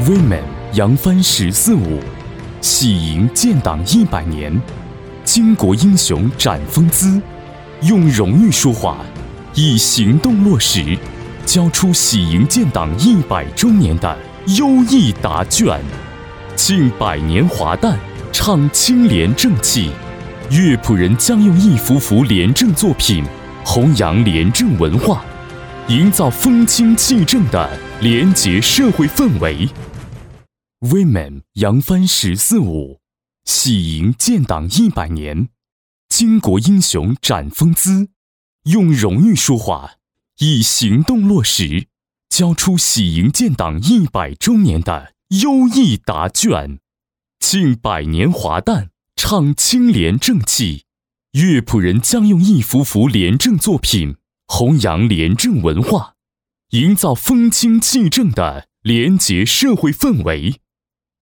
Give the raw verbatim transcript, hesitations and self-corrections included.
Women 扬帆十四五，喜迎建党一百年，巾帼英雄展风姿，用荣誉说话，以行动落实，交出喜迎建党一百周年的优异答卷。庆百年华诞，倡清廉正气，乐谱人将用一幅幅廉政作品弘扬廉政文化，营造风清气正的廉洁社会氛围。Women 扬帆十四五，喜迎建党一百年，巾帼英雄展风姿，用荣誉说话，以行动落实，交出喜迎建党一百周年的优异答卷。庆百年华诞，倡清廉正气，乐谱人将用一幅幅廉政作品弘扬廉政文化，营造风清气正的廉洁社会氛围。